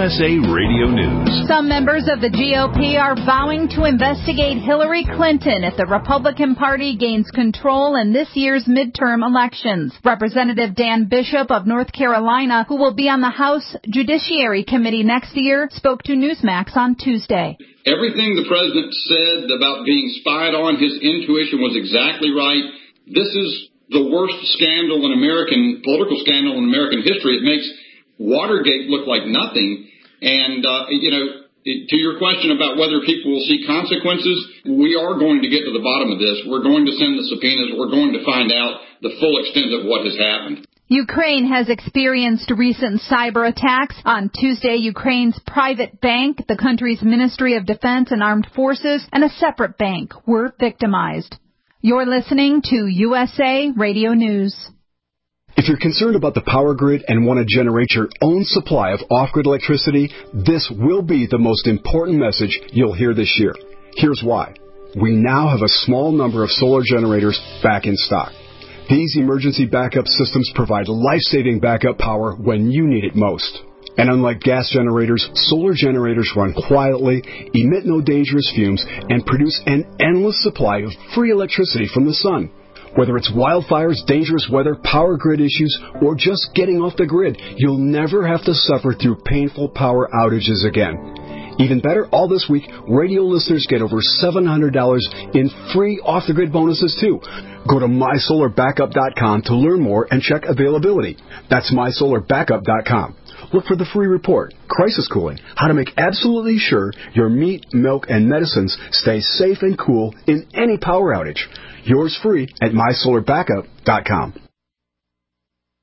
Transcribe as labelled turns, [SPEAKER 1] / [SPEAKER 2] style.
[SPEAKER 1] USA Radio News.
[SPEAKER 2] Some members of the GOP are vowing to investigate Hillary Clinton if the Republican Party gains control in this year's midterm elections. Representative Dan Bishop of North Carolina, who will be on the House Judiciary Committee next year, spoke to Newsmax on Tuesday.
[SPEAKER 3] Everything the president said about being spied on, his intuition was exactly right. This is the worst scandal in political scandal in American history. It makes Watergate look like nothing. And, to your question about whether people will see consequences, we are going to get to the bottom of this. We're going to send the subpoenas. We're going to find out the full extent of what has happened.
[SPEAKER 2] Ukraine has experienced recent cyber attacks. On Tuesday, Ukraine's private bank, the country's Ministry of Defense and Armed Forces, and a separate bank were victimized. You're listening to USA Radio News.
[SPEAKER 4] If you're concerned about the power grid and want to generate your own supply of off-grid electricity, this will be the most important message you'll hear this year. Here's why. We now have a small number of solar generators back in stock. These emergency backup systems provide life-saving backup power when you need it most. And unlike gas generators, solar generators run quietly, emit no dangerous fumes, and produce an endless supply of free electricity from the sun. Whether it's wildfires, dangerous weather, power grid issues, or just getting off the grid, you'll never have to suffer through painful power outages again. Even better, all this week, radio listeners get over $700 in free off-the-grid bonuses, too. Go to MySolarBackup.com to learn more and check availability. That's MySolarBackup.com. Look for the free report, Crisis Cooling, how to make absolutely sure your meat, milk, and medicines stay safe and cool in any power outage. Yours free at MySolarBackup.com.